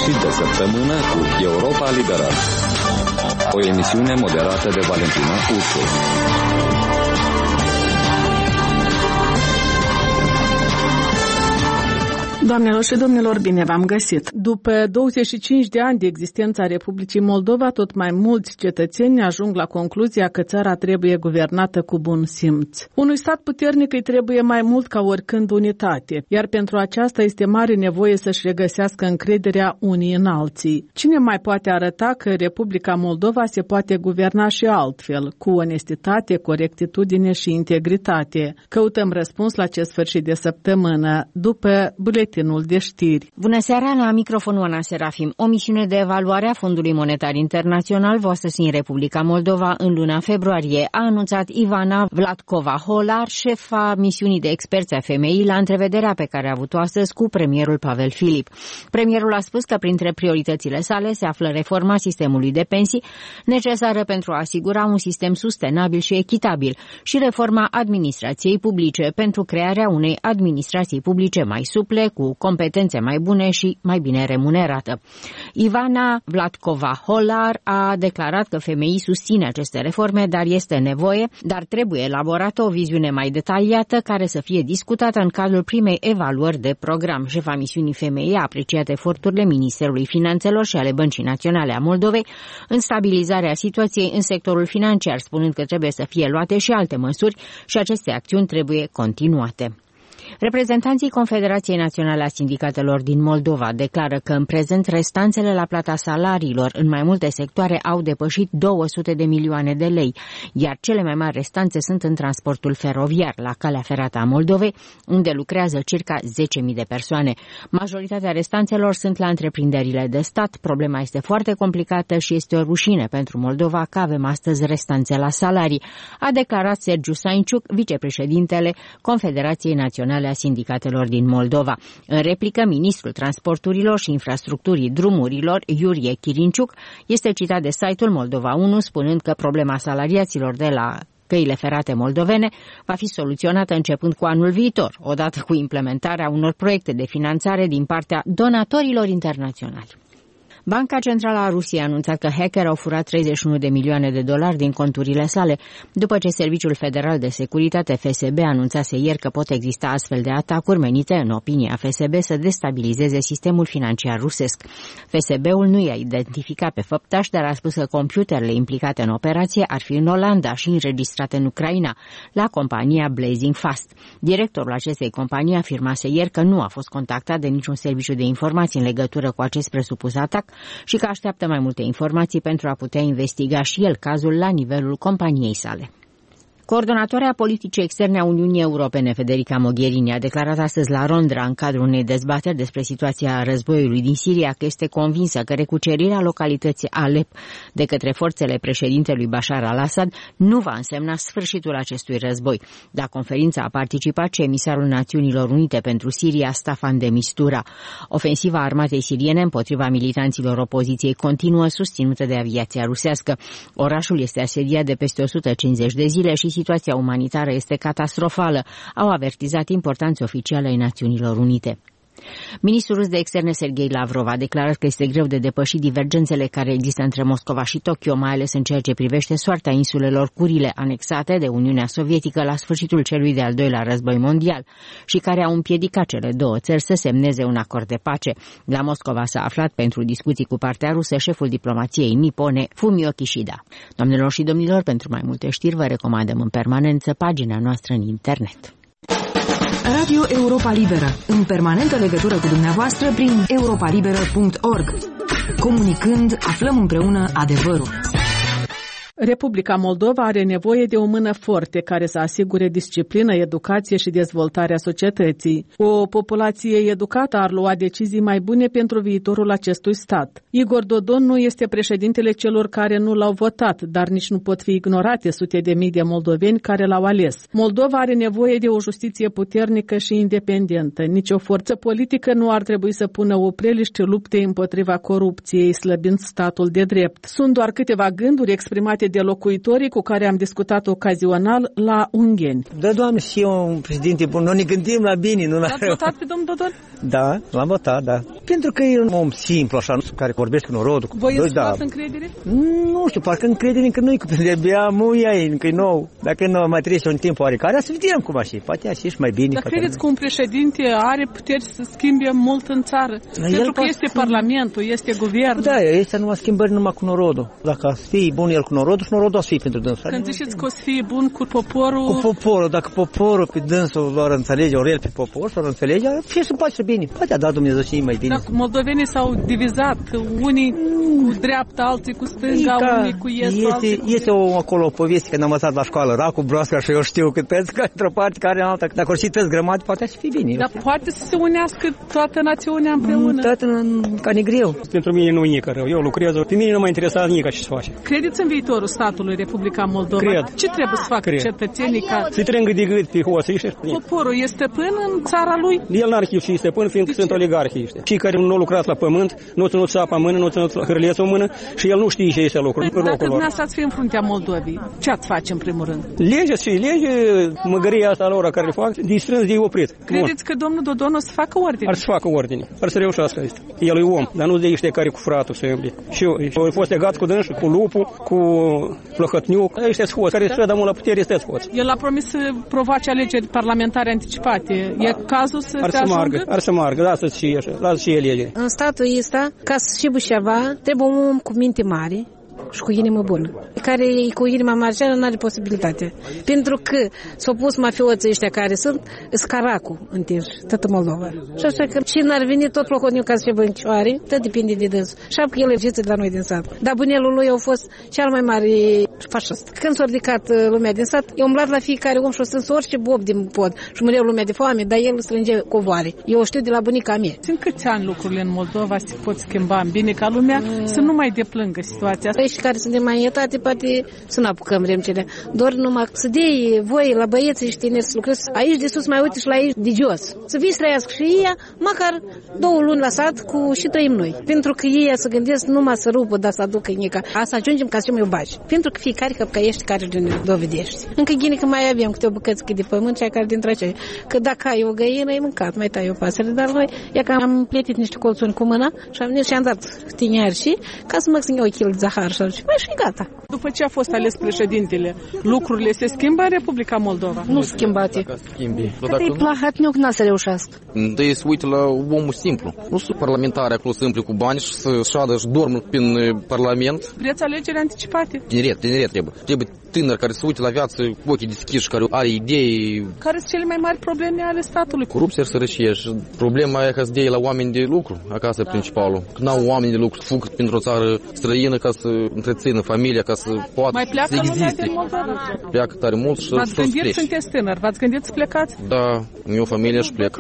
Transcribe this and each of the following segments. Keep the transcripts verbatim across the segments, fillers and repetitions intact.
sfârșit de săptămână cu Europa Liberă, o emisiune moderată de Valentina Ursu. Doamnelor și domnilor, bine v-am găsit! După douăzeci și cinci de ani de existența Republicii Moldova, tot mai mulți cetățeni ajung la concluzia că țara trebuie guvernată cu bun simț. Unui stat puternic îi trebuie mai mult ca oricând unitate, iar pentru aceasta este mare nevoie să-și regăsească încrederea unii în alții. Cine mai poate arăta că Republica Moldova se poate guverna și altfel, cu onestitate, corectitudine și integritate? Căutăm răspuns la acest sfârșit de săptămână, după buletin de știri. Bună seara, la microfonul Ana Serafim. O misiune de evaluare a Fondului Monetar Internațional va sosi în Republica Moldova în luna februarie, a anunțat Ivana Vladkova-Holar, șefa misiunii de experți a F M I, la întrevederea pe care a avut-o astăzi cu premierul Pavel Filip. Premierul a spus că printre prioritățile sale se află reforma sistemului de pensii, necesară pentru a asigura un sistem sustenabil și echitabil, și reforma administrației publice pentru crearea unei administrații publice mai suple, cu competențe mai bune și mai bine remunerată. Ivana Vladkova-Holar a declarat că F M I susține aceste reforme, dar este nevoie, dar trebuie elaborată o viziune mai detaliată care să fie discutată în cadrul primei evaluări de program. Șefa misiunii F M I a apreciat eforturile Ministerului Finanțelor și ale Băncii Naționale a Moldovei în stabilizarea situației în sectorul financiar, spunând că trebuie să fie luate și alte măsuri și aceste acțiuni trebuie continuate. Reprezentanții Confederației Naționale a Sindicatelor din Moldova declară că în prezent restanțele la plata salariilor în mai multe sectoare au depășit două sute de milioane de lei, iar cele mai mari restanțe sunt în transportul feroviar, la calea ferată a Moldovei, unde lucrează circa zece mii de persoane. Majoritatea restanțelor sunt la întreprinderile de stat. Problema este foarte complicată și este o rușine pentru Moldova că avem astăzi restanțe la salarii, a declarat Sergiu Sainciuc, vicepreședintele Confederației Naționale a Sindicatelor din Moldova. În replică, ministrul transporturilor și infrastructurii drumurilor, Iurie Chirinciuc, este citat de site-ul Moldova unu, spunând că problema salariaților de la căile ferate moldovene va fi soluționată începând cu anul viitor, odată cu implementarea unor proiecte de finanțare din partea donatorilor internaționali. Banca Centrală a Rusiei a anunțat că hackeri au furat treizeci și unu de milioane de dolari din conturile sale, după ce Serviciul Federal de Securitate F S B anunțase ieri că pot exista astfel de atacuri menite, în opinia F S B, să destabilizeze sistemul financiar rusesc. F S B-ul nu i-a identificat pe făptași, dar a spus că computerele implicate în operație ar fi în Olanda și înregistrate în Ucraina, la compania Blazing Fast. Directorul acestei companii afirmase ieri că nu a fost contactat de niciun serviciu de informații în legătură cu acest presupus atac și că așteaptă mai multe informații pentru a putea investiga și el cazul la nivelul companiei sale. Coordonatoarea politicii externe a Uniunii Europene, Federica Mogherini, a declarat astăzi la Londra, în cadrul unei dezbateri despre situația războiului din Siria, că este convinsă că recucerirea localității Alep de către forțele președintelui Bashar al-Assad nu va însemna sfârșitul acestui război. La conferință a participat și emisarul Națiunilor Unite pentru Siria, Staffan de Mistura. Ofensiva armatei siriene împotriva militanților opoziției continuă, susținută de aviația rusească. Orașul este asediat de peste o sută cincizeci de zile și situația umanitară este catastrofală, au avertizat importanți oficiale ai Națiunilor Unite. Ministrul rus de externe Sergei Lavrov a declarat că este greu de depășit divergențele care există între Moscova și Tokyo, mai ales în ceea ce privește soarta insulelor Curile, anexate de Uniunea Sovietică la sfârșitul celui de-al doilea război mondial și care au împiedicat cele două țări să semneze un acord de pace. La Moscova s-a aflat pentru discuții cu partea rusă șeful diplomației nipone, Fumio Kishida. Doamnelor și domnilor, pentru mai multe știri vă recomandăm în permanență pagina noastră în internet. Radio Europa Liberă, în permanentă legătură cu dumneavoastră prin europa liberă punct org. Comunicând, aflăm împreună adevărul. Republica Moldova are nevoie de o mână forte care să asigure disciplină, educație și dezvoltarea societății. O populație educată ar lua decizii mai bune pentru viitorul acestui stat. Igor Dodon nu este președintele celor care nu l-au votat, dar nici nu pot fi ignorate sute de mii de moldoveni care l-au ales. Moldova are nevoie de o justiție puternică și independentă. Nici o forță politică nu ar trebui să pună opreliște luptei împotriva corupției, slăbind statul de drept. Sunt doar câteva gânduri exprimate de locuitorii cu care am discutat ocazional la Ungheni. Da, Doamne, și eu un președinte bun. Noi ne gândim la bine, nu la rău. L-ați votat pe domnul Dodon? Da, l-am votat, da. Pentru că e un om simplu, așa, care vorbește cu norodul. Voi îți luați încredere? Nu știu, parcă încredere încă nu-i, că de-abia muia e, încă e nou. Dacă nu mai trece un timp oarecare, să vedem cum așa, poate așa și mai bine. Dar credeți că un președinte are puteri să schimbe mult în țară? El Pentru că este schimb... parlamentul, este guvernul. Da, este numai schimbări numai cu norodul. Dacă o să fie bun el cu norodul, și norodul o să fie pentru dânsul. Când ziceți că o să fie bun cu poporul... Cu poporul, dacă poporul pe dânsul vor înțelege, ori el pe popor, vor înțelege, fie să poate bine. Poate a dat Dumnezeu și mai bine. Dacă moldovenii s-au divizat, unii cu dreapta, alții cu stânga, ca, unii cu estul, este, alții cu este o, acolo o poveste când am învățat la școală, racul, broasca și eu știu că tăți, care într-o parte, care în alta. Dacă or și tăți grămadi, poate să fie bine. Dar poate să se unească toată națiunea împreună. Toată ca negreu. Pentru mine nu e nică rău. Eu lucrez, pe mine nu mă interesează nică ce se face. Credeți în viitorul statului Republica Moldova? Cred. Ce trebuie să facă Cred. cetățenii ca... Se trângă de gât pe hoțiște. Poporul e stăpân în țara lui? El n-are chef și stăpân, fiindcă sunt oligarhiște. Cei care nu au lucrat la pământ, nu au ținut sapa în mână, nu au ținut hârlețul în mână și el nu știe ce este lucru. Păi, dacă dumneavoastră ați fi în fruntea Moldovei, ce ați face în primul rând? Legea și lege, măgăria asta lor care le fac, de strâns de oprit. Credeți că domnul Dodon o să facă ordine? Ar să facă ordine, ar să reușească asta. El e om, dar nu de ăștia care cu fratul să îmblie. Și eu, eu fost legat cu dânsul, cu lupul, cu plăhătniuc, ăștia scoți, care se dă mult la putere, este scoți. El a promis să provoace alegeri parlamentare anticipate. E cazul să ar se să ajungă? Margă, ar să margă, lasă-ți și așa, lasă și el lege. În statul ăsta, ca să știu ceva, trebuie un om cu minte mare și cu inimă bună. Care cu inima marginală nu are posibilitate. Pentru că s-au pus mafioții ăștia care sunt, scaracul întins, toată Moldova. Și așa că cine ar veni tot plocotniu ca să fie băncioare, tot depinde de dânsul. Și că el e de la noi din sat. Dar bunelul lui a fost cel mai mare fașist. Când s-a ridicat lumea din sat, i-a umblat la fiecare om și a strâns orice bob din pod. Și mureau lumea de foame, dar el strânge covoare. Eu știu de la bunica mea. În câți ani lucrurile în Moldova se pot schimba în bine ca lumea mm. să nu mai deplângă situația asta? Și care suntem mai etate, poate să nu apucăm remcele. Doar numai să dei voi la băieții și tineri să lucrezi aici de sus mai uite și la aici de jos. Să vii să trăiască și ei, măcar două luni la sat cu și trăim noi. Pentru că ei să gândesc numai să rupă, dar să aducă nica. Asta ajungem ca să mai bași. Pentru că fiecare căpcăiești care ne dovedești. Încă gine că mai avem câte o bucăță de pământ, cea care dintre aceea. Că dacă ai o găină, ai mâncat, mai tai o pasăre, dar noi, ia că am pletit niște colțuri cu mâna și am, și am dat tineri și ca să mă țin o kil de zahar și mai și gata. După ce a fost ales președintele, lucrurile se schimbă în Republica Moldova? Nu schimbate. Că e plahătniuc, n-a să reușească. Întâi să uite la omul simplu. Nu sunt parlamentari acolo simplu cu bani și să șadă și dorm prin parlament. Vreți alegeri anticipate? Tineret, tineret trebuie. Trebuie tânăr care se uite la viață cu ochii deschiși, care are idei. Care sunt cele mai mari probleme ale statului? Corupția și sărăcie și problema e că să dea la oameni de lucru, acasă da. Principalul. Că n-au oameni de lucru, fug pentru o țară străină ca să întrețină familia, ca să poată mai pleacă să existe. Din Moldova? Pleacă tare mult și v-ați gândit, sunteți tânăr, v-ați gândit să plecați? Da, eu o familie și plec.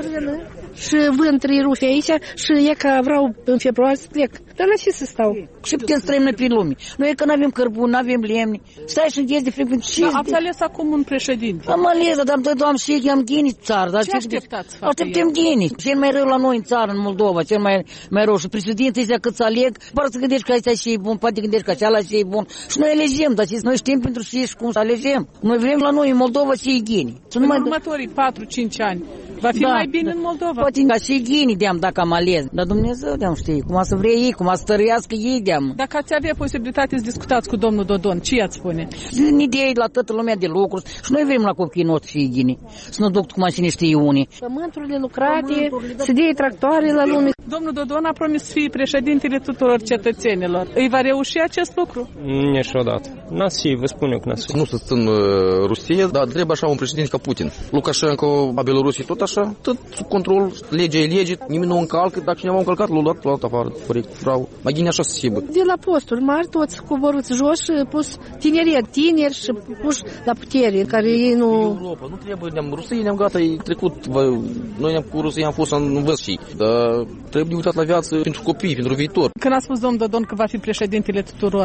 Și vând trei rufe aici și e că vreau în februarie să plec. Dar la ce să stau? Și putem să trăim noi prin lume. Noi că nu avem cărbuni, nu avem lemni. Stai și înghezi de frig. Da, ați ales acum un președinte. Am ales, dar am tot am și am ghini țară. Dar ce așteptați să facă Așteptăm ghini. Cel mai rău la noi în țară, în Moldova, cel mai, mai rău. Și președintele ăștia cât să aleg, poate să gândești că ăsta și e bun, poate gândești că ceala și e bun. Și noi alegem, dar noi știm pentru ce și cum să alegem. Noi vrem la noi în Moldova și e ghini. În numai următorii patru cinci ani va fi da, mai bine da. În Moldova. Poate ca și ghini de-am dacă am ales. Dar Dumnezeu de-am știe cum să vrea ei, cum să stărească ei de-am. Dacă ați avea posibilitate să discutați cu domnul Dodon, ce i-ați spune? În idei la toată lumea de lucruri și noi vrem la copiii noștri și ghini. Să nu duc cu mașini știi unii. Pământurile lucrate, să dea tractoare la lume. Domnul Dodon a promis să fie președintele tuturor cetățenilor. Îi va reuși acest lucru? Niciodată. N-a să fie, vă spun eu că n-a să fie. Nu susțin uh, Rusia, dar trebuie așa un președinte ca Putin. Lukashenko, a Belorusiei, tot așa, tot sub control, legea e lege, nimeni nu încalcă, dacă cineva a încălcat, l-a luat, l-a luat afară, corect, bravo. Mai gine așa să sibă. De la posturi mari, toți coborâți jos și pus tineri, tineri și puși la putere, care ei nu... Europa, nu trebuie, ne-am Rusia, ne-am gata, e trecut, vă, noi ne-am cu Rusia, am fost în văz și, dar trebuie uitat la viață pentru copii, pentru viitor. Când a spus domnul Dodon că va fi președintele tuturor,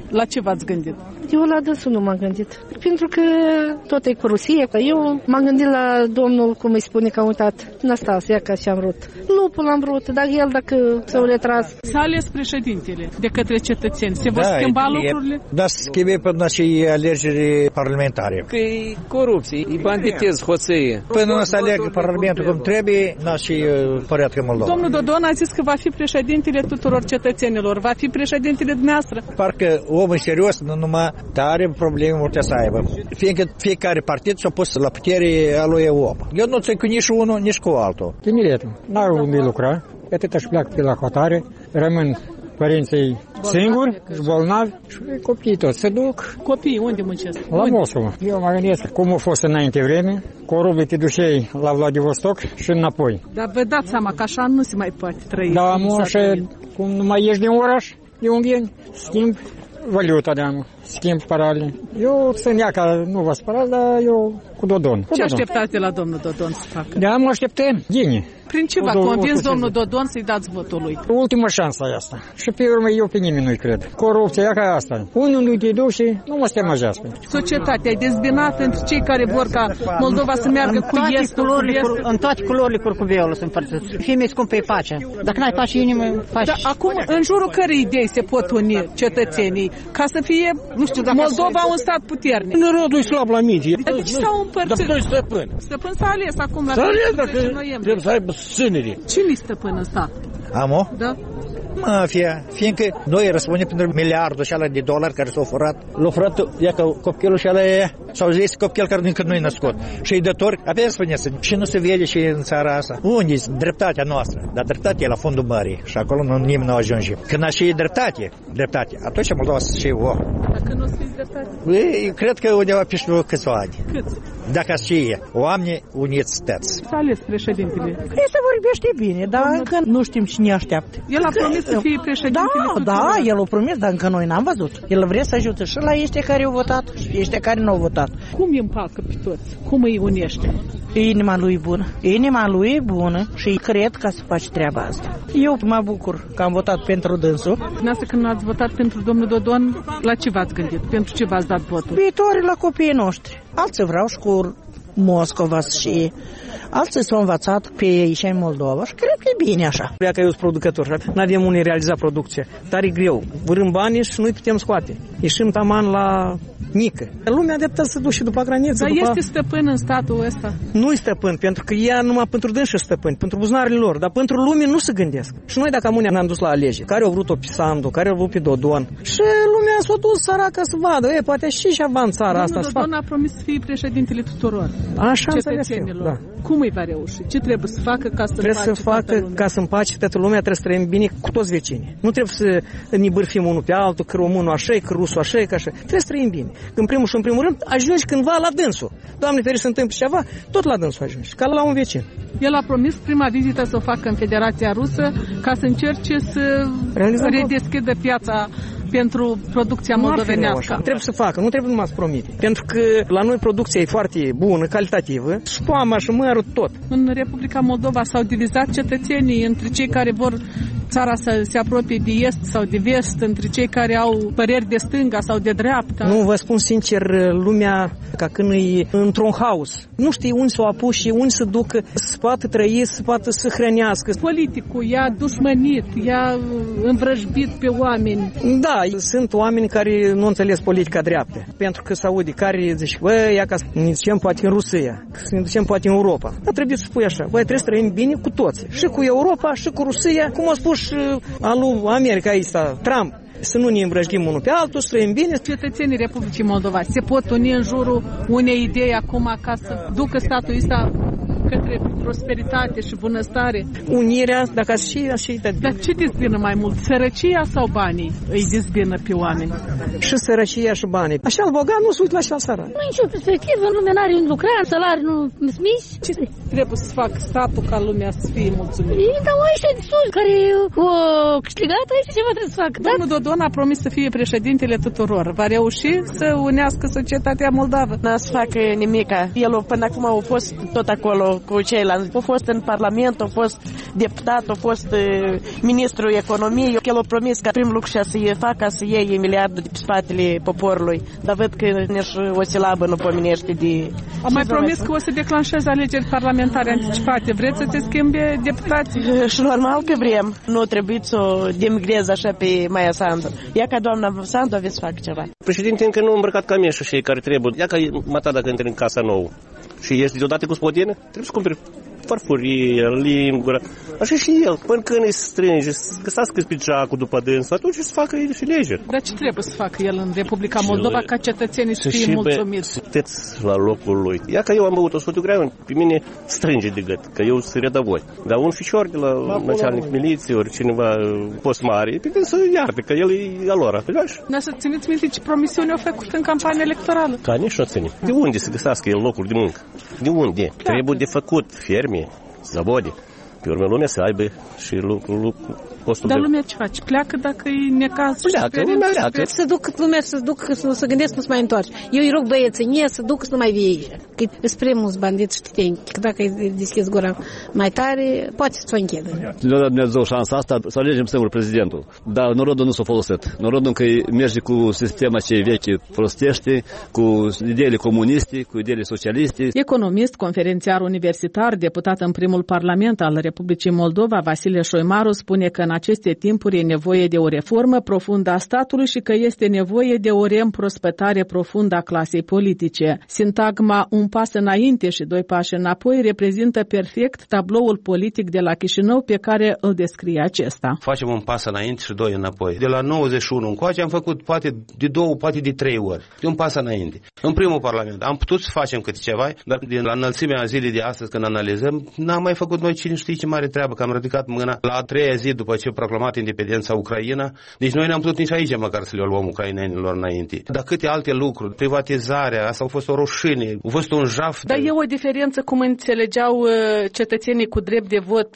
La ce v-ați gândit? Eu la dânsul nu m-am gândit. Pentru că tot e cu Rusia. Eu m-am gândit la domnul, cum îi spune, că a uitat. Năstase, ca și am vrut. Lupul l-am vrut, dar el dacă s-au retras. S-a ales președintele de către cetățeni. Se vor da, schimba e, lucrurile? Da, schimbe până și alegeri parlamentare. Că e corupție, e banditez, hoțăie. Până nu se aleg parlamentul cum trebuie, n-a și păreatcă Moldova. Domnul Dodon a zis că va fi președintele tuturor cetățenilor. Va fi președintele dumneavoastră. Parcă omul serios nu numai tare probleme multe să aibă. Fiindcă fiecare partid s-a pus la putere a lui om. Eu nu țin cu nici unul, nici cu altul. Tineretul, n-au unde lucra, atâta și pleacă pe la hotare, rămân părinții singuri, bolnavi și copiii toți se duc. Copiii unde muncesc? La Moscova. Eu mă gândesc cum a fost înainte vreme, cu o rublă te duceai la Vladivostok și înapoi. Dar vă dați seama că așa nu se mai poate trăi. Da, mă, și cum nu mai ieși din oraș, de ungheni, schimb valuta de-am, schimb parale. Eu sunt ea ca nu vă spărați, dar eu cu Dodon. Cu Ce Dodon. așteptați de la domnul Dodon să facă? Da, mă așteptăm, bine. Prin ce v-a convins domnul Dodon să-i dați votul lui? Ultima șansă asta. Și pe urmă eu pe nimeni nu-i cred. Corupția ca asta. Unul nu te duce și nu mă stemajească. Societatea e dezbinată între cei care vor ca Moldova să meargă cu estul, cu estul. În toate culorile curcubeului sunt împărțiți. Fie mai scumpă e pacea. Dacă n-ai pace inimă, faci... Da, acum, în jurul cărei idei se pot uni cetățenii ca să fie, nu știu, Moldova un stat puternic? Narodul e slab la minte. De ce s-au împărțit? Dar noi stăpâni. Stăpân s-a ales acum la S-a ales dacă trebuie să aibă sânere. Cine-i stăpân în stat? Amo? Da. Mafia, fiindcă noi răspundem pentru miliardul ăla de dolari care s-au furat. L-au furat, ia că copilul ăla e, sau zis copil care încă nu-i născut. Și e dător, abia spuneți, și nu se vede și în țara asta. Unde e dreptatea noastră? Dar dreptatea e la fundul mării și acolo nu, nimeni nu ajunge. Când a și dreptate, dreptate, atunci Moldova să și o. Dacă nu o să fiți dreptate? Eu cred că undeva pe știu câțiva ani. Câți? Dacă și e, oameni uniți stăți. S-a ales președintele. Ei se vorbește bine, dar încă nu știm cine așteaptă. El a promis să fie președintele Da, da, el a promis, dar încă noi n-am văzut. El vrea să ajute și la ăștia care au votat și ăștia care nu au votat. Cum îi împacă pe toți? Cum îi unește? Inima lui e bună. Inima lui e bună și cred că să faci treaba asta. Eu mă bucur că am votat pentru dânsul. Dumneavoastră, când ați votat pentru domnul Dodon, la ce v-ați gândit? Pentru ce v-ați dat votul? Viitoare la copiii noștri. Alții vreau școli Moscova și alții s-au învățat pe ei și în Moldova și cred că e bine așa. Vrea că eu sunt producător, n-avem unde realiza producția. Dar e greu. Vrem bani și nu-i putem scoate. Ieșim taman la mică. Lumea adeptă să duce după graniță. Dar după... este stăpân în statul ăsta? Nu-i stăpân, pentru că ea numai pentru dânsi stăpân, pentru buzunarele lor, dar pentru lume nu se gândesc. Și noi dacă amunia ne-am dus la alegeri, care au vrut-o pe Sandu, care au vrut pe Dodon, și lumea s-a dus săracă să vadă, e, poate și și-a în țara asta. Domnul Dodon a promis să fie președintele tuturor. Așa cetățenilor. Da. Cum îi va reuși? Ce trebuie să facă ca să trebuie să facă ca să împace toată lumea, trebuie să trăim bine cu toți vecinii. Nu trebuie să ne bârfim unul pe altul, că românul așa, că rusul așa, că așa. Trebuie să trăim bine. În primul și în primul rând, ajungi cândva la dânsul. Doamne ferește, să întâmple ceva, tot la dânsul ajungi, ca la un vecin. El a promis prima vizită să o facă în Federația Rusă ca să încerce să realizăm redeschidă piața pentru producția moldovenească. Trebuie să facă, nu trebuie numai să promite. Pentru că la noi producția e foarte bună, calitativă, stoama și mărul tot. În Republica Moldova s-au divizat cetățenii între cei care vor țara să se apropie de est sau de vest, între cei care au păreri de stânga sau de dreapta. Nu, vă spun sincer, lumea ca când e într-un haos. Nu știi unde s-o apuc și unde să ducă, să poată trăi, să poată să hrănească. Politicul i-a dușmănit, i-a învrăjbit pe oameni. Da, sunt oameni care nu înțeles politica dreaptă. Pentru că se aude, care zice, bă, ia ca să ne ducem poate în Rusia, să ne ducem poate în Europa. Dar trebuie să spui așa, bă, trebuie să trăim bine cu toți. Și cu Europa, și cu Rusia, cum a spus și alu America ăsta, Trump. Să nu ne îmbrăjgim unul pe altul, să trăim bine. Cetățenii Republicii Moldova se pot uni în jurul unei idei acum ca să ducă statul ăsta către prosperitate și bunăstare. Unirea, dacă și și Dar ce dezbină mai mult? Sărăcia sau banii îi dezbină pe oameni? Și sărăcia și banii. Așa al bogat nu se uită la așa sărat. Nu e nicio perspectivă, lumea n-are un lucrat, salarii nu mici. Ce trebuie să facă statul ca lumea să fie mulțumită? Ei, dar ăștia de sus care o câștigat, aici ceva trebuie să facă. Domnul Dodon a promis să fie președintele tuturor. Va reuși să unească societatea moldavă? N-a să facă nimica. El până acum a fost tot acolo acolo cu ceilalți. A fost în Parlament, a fost deputat, a fost uh, ministrul economiei. El a promis că primul lucru să facă să iei miliardul de pe spatele poporului. Dar văd că nici o silabă nu pomenește de... Am mai promis că o să declanșeze alegeri parlamentare anticipate. Vreți să se schimbe deputații? Și normal că vrem. Nu trebuie să o demigrez așa pe Maia Sandu. Ia ca doamna Sandu aveți să facă ceva. Președinte încă nu a îmbrăcat cămeșul și care trebuie. Ia ca mata dacă intri în casa nouă și ești deodată cu spodină, trebuie să cumperi farfurie, lingură, așa și el. Până când îi strânge, găsească spiceacul după dâns, atunci să facă și lege. Dar ce trebuie să facă el în Republica Moldova ca cetățenii să fie mulțumiți? Sunteți la locul lui. Ia că eu am băut o sută greu, pe mine strânge de gât, că eu sunt redăvoi. Dar un fișor de la начальник miliției, ori cineva post mare, pe să iarte, că el e alora. Dar să țineți minte ce promisiuni au făcut în campania electorală. Ca nici nu ține. De unde să găsească el locuri de muncă? De unde? Trebuie de făcut ferme, zavode. Pe urmă lumea să aibă și lucru, lucru, postul. Dar lumea ce face? Pleacă dacă e necaz? Pleacă, lumea pleacă. Să duc lumea, să duc, să, să gândesc să nu se mai întoarce. Eu îi rog băieții, nie, să duc să nu mai vie aici. Că sunt prea mulți bandiți știteni. Că dacă îi deschizi gura mai tare, poate să-ți o închidă. Le-a dat Dumnezeu șansa asta să alegem singur prezidentul. Dar norodul nu s-a folosit. Norodul încă merge cu sistema ce veche prostește, cu ideile comuniste, cu ideile socialiste. Economist, conferențiar universitar, deputat în primul parlament al Republicii Moldova, Vasile Șoimaru, spune că în aceste timpuri e nevoie de o reformă profundă a statului și că este nevoie de o reîmprospătare profundă a clasei politice. Sintagma un pas înainte și doi pași înapoi reprezintă perfect tabloul politic de la Chișinău pe care îl descrie acesta. Facem un pas înainte și doi înapoi. De la nouăzeci și unu încoace am făcut poate de două, poate de trei ori. De un pas înainte. În primul parlament am putut să facem câte ceva, dar din la înălțimea zilei de astăzi când analizăm, n-am mai făcut noi cine știe ce mare treabă, că am ridicat mâna la a treia zi după ce a proclamat independența Ucraina. Deci noi n-am putut nici aici măcar să le luăm ucrainenilor înainte. Dar câte alte lucruri, privatizarea, asta a fost o rușine, a fost un jaf. Dar e o diferență cum înțelegeau cetățenii cu drept de vot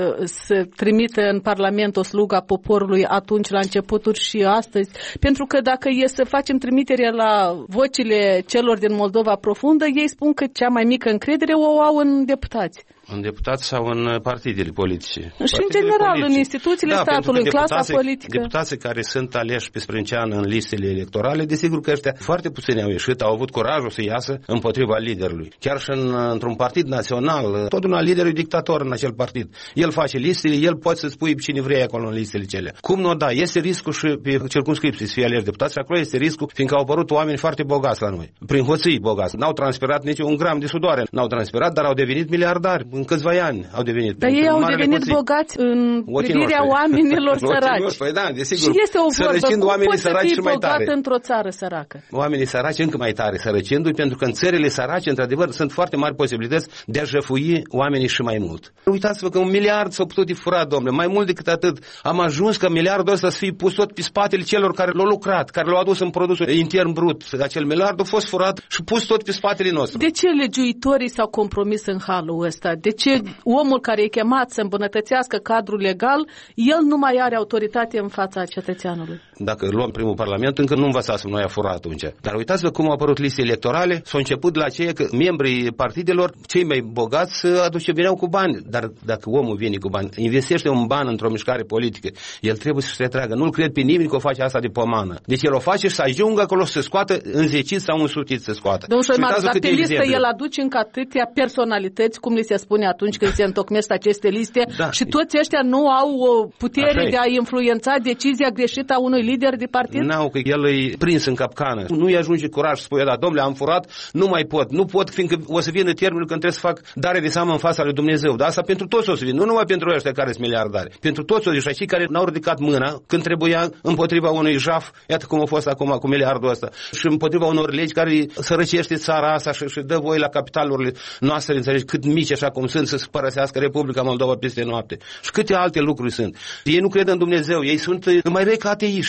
să trimită în Parlament o slugă a poporului atunci la începuturi și astăzi. Pentru că dacă e să facem trimitere la vocile celor din Moldova profundă, ei spun că cea mai mică încredere o au în deputați. În deputați sau în partidele politice. Și partidele în general, politice. În instituțiile da, statului, în clasa politică. Deputații care sunt aleși pe sprânceană în listele electorale, desigur că ăștia foarte puțini au ieșit, au avut curajul să iasă împotriva liderului. Chiar și în, într-un partid național, totdeauna liderul e dictator în acel partid. El face listele, el poate să spui cine vrei acolo în listele cele. Cum nu da? Este riscul și pe circumscripții să fie aleși deputați și acolo este riscul, fiindcă au apărut oameni foarte bogați la noi. Prin hoții bogați. N-au transpirat nici un gram de sudoare. N-au transpirat, dar au devenit miliardari. În câțiva ani au devenit. Dar ei au devenit hoții. Bogați în privirea oamenilor săraci. Păi da, desigur. Și este o vorbă, cum poți să fii bogat într-o țară săracă? Oamenii săraci încă mai tare sărăcindu-i, pentru că în țările sărace, într-adevăr, sunt foarte mari posibilități de a jăfui oamenii și mai mult. Uitați-vă că un miliard s-a putut fura, domnule, mai mult decât atât. Am ajuns ca miliardul ăsta să fie pus tot pe spatele celor care l-au lucrat, care l-au adus în produsul intern brut. Acel miliard a fost furat și pus tot pe spatele nostru. De ce legiuitorii s-au compromis în halul ăsta? De ce omul care e chemat să îmbunătățească cadrul legal, el nu mai are autoritate în fața cetățeanului? Dacă luăm primul parlament, încă nu învățasem noi a fura atunci. Dar uitați-vă cum au apărut liste electorale, s-au început de la aceea că membrii partidelor, cei mai bogați, aduce veneau cu bani. Dar dacă omul vine cu bani, investește un ban într-o mișcare politică, el trebuie să se retragă. Nu-l cred pe nimeni că o face asta de pomană. Deci el o face și să ajungă acolo să se scoată înzecit sau însutit să scoată. Domnul Șoimaru, dar pe listă el aduce încă atâtea personalități, cum li se spune atunci când se întocmesc aceste liste, da. Și toți ăștia nu au o putere de a influența decizia greșită a unui lider de partid? N-au, că el e prins în capcană. Nu-i ajunge curaj să spui, da, domnule, am furat, nu mai pot. Nu pot, fiindcă o să vină termenul când trebuie să fac dare de seamă în fața lui Dumnezeu. Dar asta pentru toți o să vină, nu numai pentru ăștia care sunt miliardari. Pentru toți o să vină. Și cei care n-au ridicat mâna când trebuia împotriva unui jaf, iată cum a fost acum cu miliardul ăsta, și împotriva unor legi care sărăcește țara asta și, și dă voi la capitalurile noastre, înțelegi, cât mici așa cum sunt, să se părăsească Republica Moldova peste noapte. Și câte alte lucruri sunt. Ei nu cred în Dumnezeu, ei sunt mai răi ca ateiști.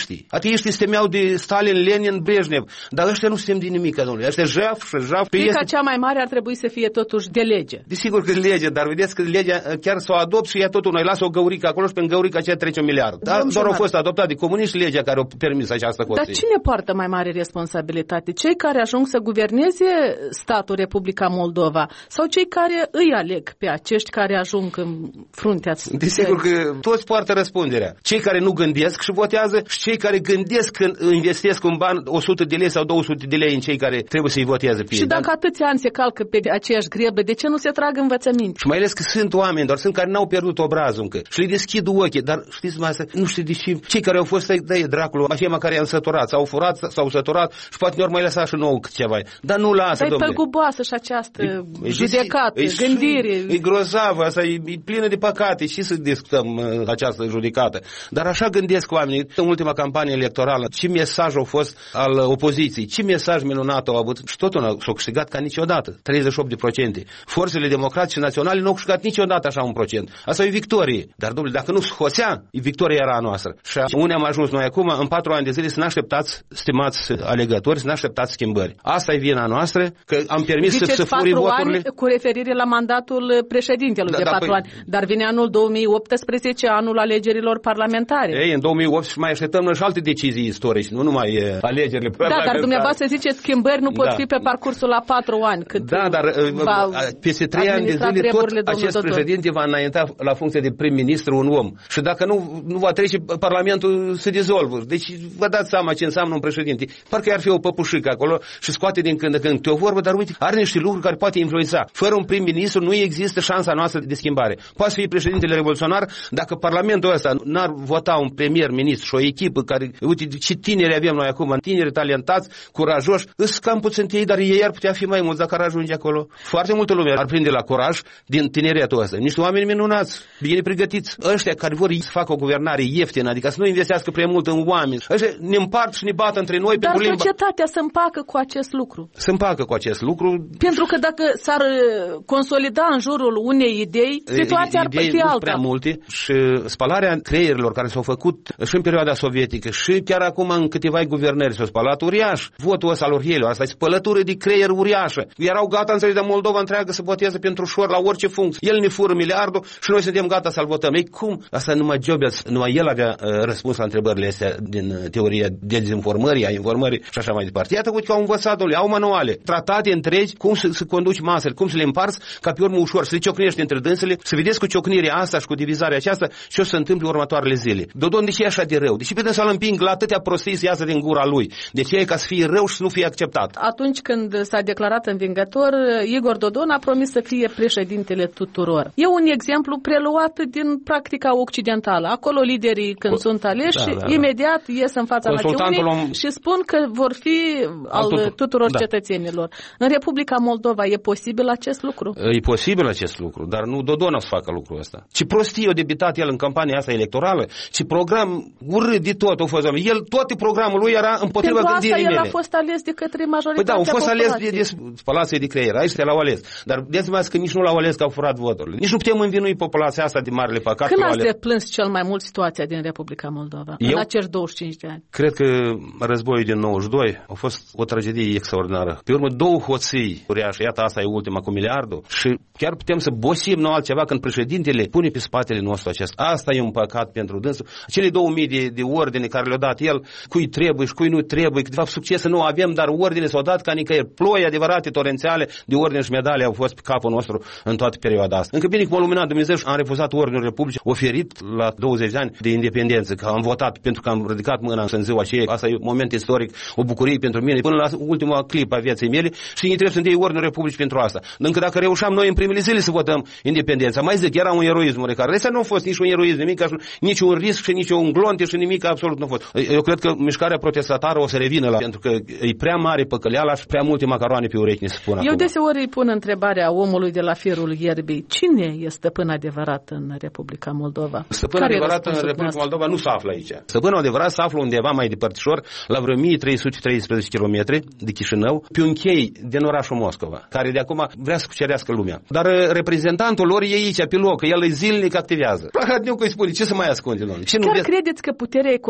ateiștii. Ateiștii se temeau de Stalin, Lenin, Brejnev, dar ăștia nu se tem de nimic, domnule. Ăștia jaf și jaf. Frica cea mai mare ar trebui să fie totuși de lege. Desigur că lege, dar vedeți că legea chiar s-o adopt și ea totul noi lasă o găurică acolo și pe găurica aceea trece un miliard. Dar doar a fost adoptat de comuniști legea care a permis această hotărâre. Dar cine poartă mai mare responsabilitate? Cei care ajung să guverneze statul Republica Moldova sau cei care îi aleg pe acești care ajung în fruntea țării? Desigur că toți poartă răspunderea. Cei care nu gândesc și votează și cei care gândesc când investesc un ban o sută de lei sau două sute de lei în cei care trebuie să-i voteze pe ei. Și dacă dar... atâția ani se calcă pe aceeași grebă, de ce nu se trag învățăminte? Și mai ales că sunt oameni, doar sunt care n-au pierdut obrazul încă și le deschid ochii, dar știți mai asta, nu știu de ce, cei care au fost să-i dă dracului, mașina care i-au săturat, s-au furat, s-au săturat și poate ne-or mai lăsa și nouă ceva. Dar nu lasă, domnule. Dar e pălguboasă și această e, judecată, e, gândire. E, e grozavă, asta e, e plină de păcate și să discutăm uh, această judecată. Dar așa gândesc oamenii. În ultima campanie electorală, ce mesaj a fost al opoziției, ce mesaj minunat au avut și totul s-au câștigat ca niciodată, treizeci și opt la sută. Forțele democratice naționale nu au câștigat niciodată așa un procent. Asta e victorie. Dar, domnule, dacă nu scosea, victoria era a noastră. Și unde am ajuns noi acum, în patru ani de zile, să ne așteptați, stimați alegători, să ne așteptați schimbări. Asta e vina noastră, că am permis Ziceți să, să furi voturile. Ani cu referire la mandatul președintelui da, de da, patru păi... ani. Dar vine anul două mii optsprezece, anul alegerilor parlamentare. Ei, în două mii opt mai așteptăm noi și alte decizii istorice, nu numai e, alegerile parlamentare. Da, dar dumneavoastră ziceți schimbări nu pot da. fi pe parcursul la patru ani. Cât da, dar peste trei ani de zile tot acest Dodon. președinte va înainta la funcție de prim-ministru un om. Și dacă nu, nu va trece, Parlamentul se dizolvă. Deci vă dați seama ce înseamnă un președinte. Parcă ar fi o păpușică acolo și scoate din când în când te o vorbă, dar uite, are niște lucruri care poate influența. Fără un prim-ministru nu există șansa noastră de schimbare. Poate fi președintele revoluționar dacă Parlamentul ăsta n-ar vota un premier-ministru și o echipă care, uite, ce tineri avem noi acum, tineri talentați, curajoși, îs cam puțin ei, dar ei ar putea fi mai mulți dacă ar ajunge acolo. Foarte multă lume ar prinde la curaj din tineretul ăsta. Niște oameni minunați, bine pregătiți. Ăștia care vor să facă o guvernare ieftină, adică să nu investească prea mult în oameni. Ăștia ne împart și ne bat între noi dar pentru limba. Dar societatea se împacă cu acest lucru. Se împacă cu acest lucru. Pentru că dacă s-ar consolida în jurul unei idei, situația ar fi alta. Prea multe și spalarea creierilor care s-au făcut și în perioada sovietică și chiar acum în câteva guvernări s-au spălat uriaș. Votul ăsta al Orhielor, asta e spălătură de creier uriașă. Erau gata în țării de Moldova întreagă să voteze pentru ușor la orice funcție. El ne fură miliardul și noi suntem gata să-l votăm. Ei, cum? Asta numai Goebbels, numai el avea uh, răspuns la întrebările astea din uh, teoria de dezinformării, a informării și așa mai departe. Iată uite că au învățat, au manuale, tratate întregi, cum să, să conduci masele, cum să le împarți, ca pe urmă ușor, să le ciocnești între dânsele, să vedeți cu ciocnirea asta și cu divizarea aceasta ce o să se întâmple următoarele zile. Dodon, de ce e așa de rău? De ce putem să-l împing la atâtea prostii să iasă din gura lui? De ce e ca să fie rău și să nu fie acceptat? Atunci când s-a declarat învingător, Igor Dodon a promis să fie președintele tuturor. E un exemplu preluat din practica occidentală. Acolo liderii când o, sunt aleși, da, da, da. imediat ies în fața națiunii om... și spun că vor fi al, al tuturor, tuturor da. cetățenilor. În Republica Moldova e posibil acest lucru? E posibil acest lucru, dar nu Dodon o să facă lucrul ăsta. Ce prostie a debitat el în campania asta electorală, ce program urât de tot a fost. El, toate programul lui era împotriva gândirii mele. Pentru asta el a fost ales de către majoritatea Păi da, a fost ales de, de spălație de creier, aici se l-au ales. Dar de-ați mai că nici nu l-au ales că au furat voturile. Nici nu putem învinui populația asta de marele păcat. Când ați deplâns cel mai mult situația din Republica Moldova? Eu? În acești douăzeci și cinci de ani. Cred că războiul din nouăzeci și doi a fost o tragedie extraordinară. Pe urmă, două hoții uriașe, iată asta e ultima cu miliardul și chiar putem să bosim noi altceva când președintele pune pe spatele nostru acest. Asta e un păcat pentru dânsul. Cele două mii de, de ordine care le-a dat el, cui trebuie și cui nu trebuie, că de fapt succes nu avem, dar ordine s-au dat ca nicăieri. Ploi adevărate torențiale de ordine și medalii au fost pe capul nostru în toată perioada asta. Încă bine că m-a luminat Dumnezeu și am refuzat ordinul Republicii oferit la douăzeci de ani de independență, că am votat pentru că am ridicat mâna în ziua aceea. Asta e un moment istoric, o bucurie pentru mine până la ultima clipă a vieții mele și ei trebuie să întâi ordinul Republicii pentru asta. Încă dacă reușeam noi în primele zile să votăm independența, mai zic, era un eroism care ăsta nu a fost nici un eroism, nimic, nici un risc și nici un glonte și nimic absolut nu a fost. Eu cred că mișcarea protestatară o să revină la, pentru că e prea mare păcăleala și prea multe macaroane pe urechi ne spun. Eu acum. deseori îi pun întrebarea omului de la firul ierbii. Cine e stăpân adevărat în Republica Moldova? Stăpân adevărat în Republica Moldova nu se află aici. Stăpânul adevărat se află undeva mai depărtișor, la vreo o mie trei sute treisprezece kilometri de Chișinău, pe un chei din orașul Moscova, care de acum vrea să cucerească lumea. Dar reprezentantul lor e aici, pe loc, el zilnic activează. Prahadniuc îi spune, ce să mai ascunde, domnule? Chiar credeți că puterea e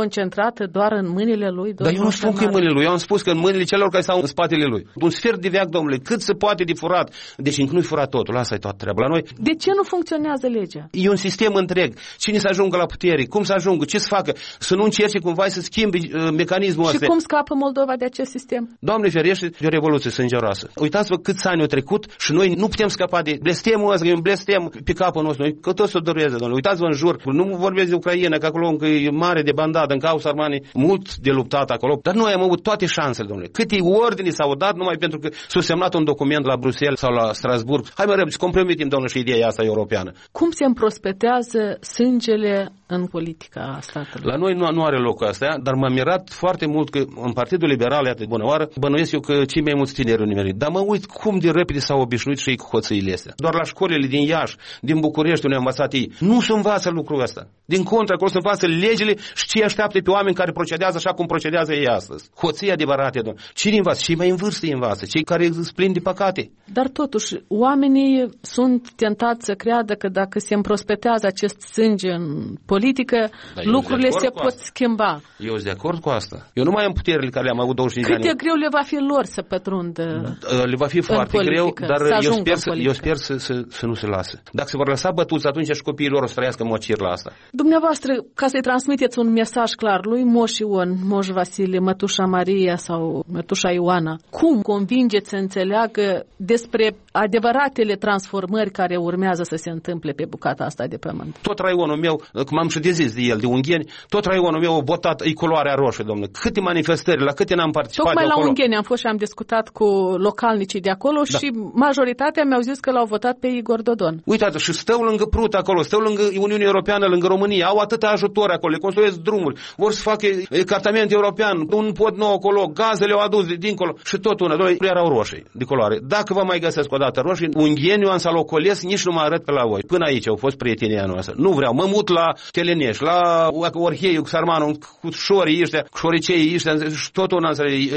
concentrată doar în mâinile lui? Dar eu nu spun că e mâinile lui, eu am spus că în mâinile celor care stau în spatele lui. Un sfert de veac, domnule, cât se poate de furat. Deci încă nu-i furat totul, asta e toată treaba la noi. De ce nu funcționează legea? E un sistem întreg. Cine să ajungă la putere, cum să ajungă, ce să facă, să nu încerce cumva să schimbe uh, mecanismul ăsta. Și cum scapă Moldova de acest sistem? Doamne ferește de o revoluție sângeroasă. Uitați-vă câți ani au trecut și noi nu putem scăpa de blestemul ăsta, e un blestem pe capul nostru. Noi că tot să o dureze, domnule. Uitați-vă în jur, nu vorbesc de Ucraina, că acolo încă e mare de bandadă, în cauza armanii, mult de luptat acolo. Dar noi am avut toate șansele, domnule. Câte ordini s-au dat numai pentru că s-a semnat un document la Bruxelles sau la Strasburg. Hai mă răbdă, să compromitem, domnule, și ideea asta europeană. Cum se împrospetează sângele în politica statului? La noi nu, nu are loc asta, dar m-am mirat foarte mult că în Partidul Liberal, iată, bună oară, bănuiesc eu că cei mai mulți tineri au nimerit. Dar mă uit cum de repede s-au obișnuit și ei cu hoțăile astea. Doar la școlile din Iași, din București, unde am învățat ei, nu se învață lucrul ăsta. Din contră, acolo se învață legile și ce așteaptă pe oameni care procedează așa cum procedează ei astăzi. Hoții adevărate, domnule. Cine învață? Cei mai în vârstă învață, cei care sunt plini de păcate. Dar totuși, oamenii sunt tentați să creadă că dacă se împrospetează acest sânge în politică, da, lucrurile se pot schimba. Eu sunt de acord cu asta. Eu nu mai am puterile care le-am avut douăzeci și cinci de ani. Cât de greu le va fi lor să pătrundă? Le va fi foarte politică, greu, dar eu sper, să, eu sper să, să, să nu se lasă. Dacă se vor lăsa bătuți, atunci și copiii lor o să trăiască mocir la asta. Dumneavoastră, ca să-i transmiteți un mesaj clar lui Moș Ion, Moș Vasile, mătușa Maria sau mătușa Ioana, cum convingeți să înțeleagă despre adevăratele transformări care urmează să se întâmple pe bucata asta de pământ? Tot raionul meu, cum am și de zis de el, de Ungheni, tot raionul meu a votat, e culoarea roșie, domnule. Câte manifestări, la câte n-am participat. Tocmai la acolo. Ungheni am fost și am discutat cu localnicii de acolo da. Și majoritatea mi-au zis că l-au votat pe Igor Dodon. Uitați, și stau lângă Prut acolo, stau lângă Uniunea Europeană, lângă România, au atâta ajutor acolo, le construiesc drumuri, vor să facă cartament european, un pod nou acolo, gazele au adus de dincolo și tot una, doi erau roșii de culoare. Dacă vă mai găsesc o dată roșii, Ungheni, eu am să-l ocolesc, nici nu mă arăt pe la voi. Până aici au fost prietenia noastră. Nu vreau, mă mut la Teleneș, la Orheiu, cu Sarmanu, cu șorii ăștia, cu șoriceii ăștia, și tot una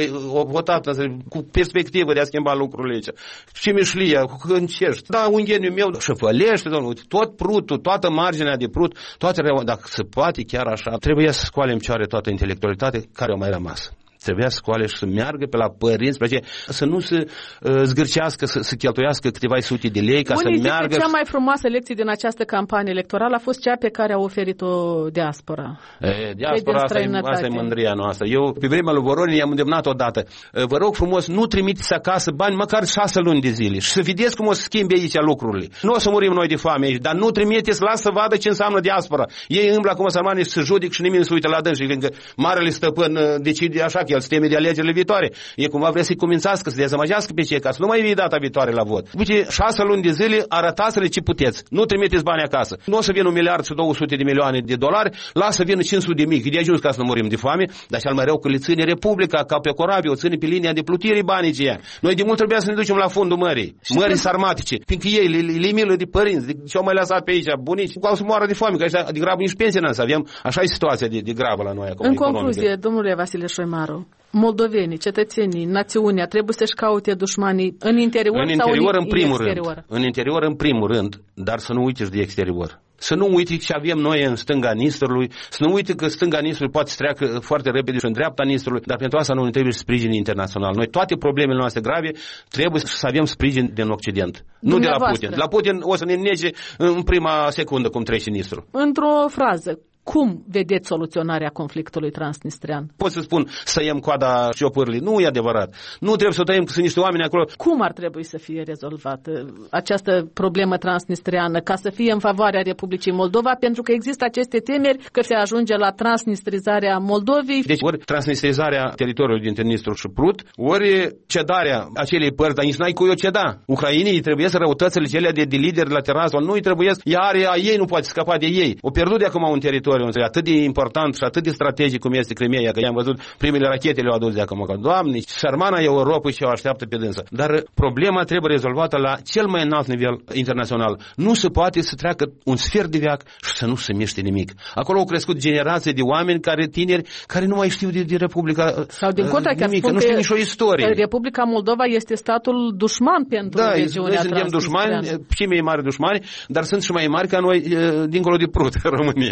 o votat cu perspectivă de a schimba lucrurile aici. Și Mișlia, cu Hâncești, da, Ungheniul meu, și Fălește, domnule, tot Prutul, toată marginea de Prut, toate, dacă se poate chiar așa, trebuie să scoalem picioare toată intelectualitate care a mai rămas. Trebuia să scoale și să meargă pe la părinți, pe aceea, să nu se uh, zgârcească, să, să cheltuiască câteva sute de lei ca Unii să meargă. Cea mai frumoasă lecție din această campanie electorală a fost cea pe care a oferit-o diaspora. E, diaspora, asta e, asta e mândria noastră. Eu, pe vremea lui Voronin, i-am îndemnat odată. Vă rog frumos, nu trimiteți acasă bani măcar șase luni de zile și să vedeți cum o să schimbe aici lucrurile. Nu o să murim noi de foame aici, dar nu trimiteți, lasă să vadă ce înseamnă diaspora. Ei îmblă acum sărmani și se judic și nimeni nu se uită la dânsii, fiindcă marele stăpân decide așa că el se teme de alegerile viitoare. E cumva vrea să-i cumințească, să dezamăgească pe cei ca să nu mai vii data viitoare la vot. Uite, șase luni de zile, arătați-le ce puteți. Nu trimiteți bani acasă. Nu o să vină un miliard și două sute de milioane de dolari, lasă vină cinci sute de mii, că de ajuns ca să nu murim de foame, dar cel mai rău că le ține Republica, ca pe corabie, o ține pe linia de plutire banii ceea. Noi de mult trebuia să ne ducem la fundul mării, mării sarmatice, fiindcă ei le, le, le milă de părinți, de ce au mai lăsat pe aici, bunici, cu să moară de foame, că ăștia de grabă nici pensie n-am să avem, așa e situația de, de gravă la noi acum. În concluzie, domnule Vasile Șoimaru, moldovenii, cetățenii, națiunea trebuie să-și caute dușmanii în interior, în interior sau în primul în exterior? Rând. În interior în primul rând, dar să nu uiteți de exterior. Să nu uite ce avem noi în stânga Nistrului, să nu uite că stânga Nistrului poate să treacă foarte repede și în dreapta Nistrului, dar pentru asta nu ne trebuie sprijin internațional. Noi toate problemele noastre grave trebuie să avem sprijin din Occident, nu de la Putin. La Putin o să ne nege în prima secundă cum trece Nistru. Într-o frază, cum vedeți soluționarea conflictului transnistrian? Pot să spun să iem coada șopârlii. Nu e adevărat. Nu trebuie să o tăiem, că sunt niște oameni acolo. Cum ar trebui să fie rezolvată această problemă transnistriană ca să fie în favoarea Republicii Moldova? Pentru că există aceste temeri că se ajunge la transnistrizarea Moldovei. Deci ori transnistrizarea teritoriului dintre Nistru și Prut, ori cedarea acelei părți, dar nici n-ai cu o ceda. Ucrainii trebuie să răutățile cele de, de lideri la terasă, nu îi trebuie, ea are a ei, nu poate scăpa de ei. O pierdut de acum un teritoriu atât de important și atât de strategic cum este Crimea, că i-am văzut primele rachete le-au adus de acum. Doamne, șarmana Europei și o așteaptă pe dânsă. Dar problema trebuie rezolvată la cel mai înalt nivel internațional. Nu se poate să treacă un sfert de veac și să nu se miște nimic. Acolo au crescut generații de oameni care tineri care nu mai știu de, de Republica sau din contra, chiar nimic, nu știu nici o istorie. Republica Moldova este statul dușman pentru da, regiunea noi suntem dușmani, cei mai mari dușmani, dar sunt și mai mari ca noi dincolo de Prut, România. Asta e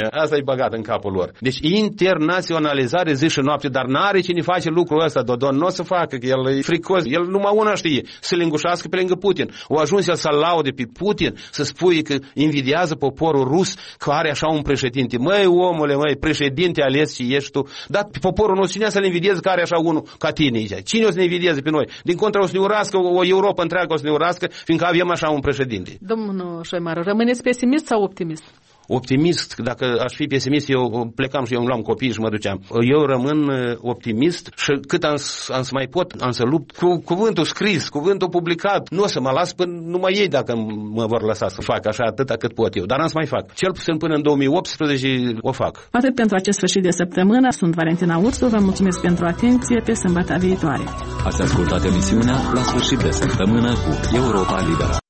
băgat în capul lor. Deci internaționalizare zi și noapte, dar n-are cine face lucrul ăsta, Dodon, nu o să facă, că el e fricos, el numai una știe, să le îngușească pe lângă Putin. O ajuns el să-l laude pe Putin, să spui că invidiază poporul rus că are așa un președinte. Măi, omule, măi, președinte ales și ești tu, dar poporul nostru cine să ne invidieze că are așa unul ca tine aici? Cine o să ne invidieze pe noi? Din contra o să ne urască, o Europa întreagă o să ne urască, fiindcă avem așa un președinte. Domnul Șoimaru, rămâneți pesimist sau optimist? Optimist, dacă aș fi pesimist, eu plecam și eu îmi luam copii și mă duceam. Eu rămân optimist și cât am, am să mai pot, am să lupt cu cuvântul scris, cuvântul publicat. Nu o să mă las până numai ei dacă mă vor lăsa să fac așa atâta cât pot eu. Dar am să mai fac. Cel puțin până în două mii optsprezece o fac. Atât pentru acest sfârșit de săptămână. Sunt Valentina Ursu, vă mulțumesc pentru atenție, pe sâmbătă viitoare. Ați ascultat emisiunea La sfârșit de săptămână cu Europa Liberă.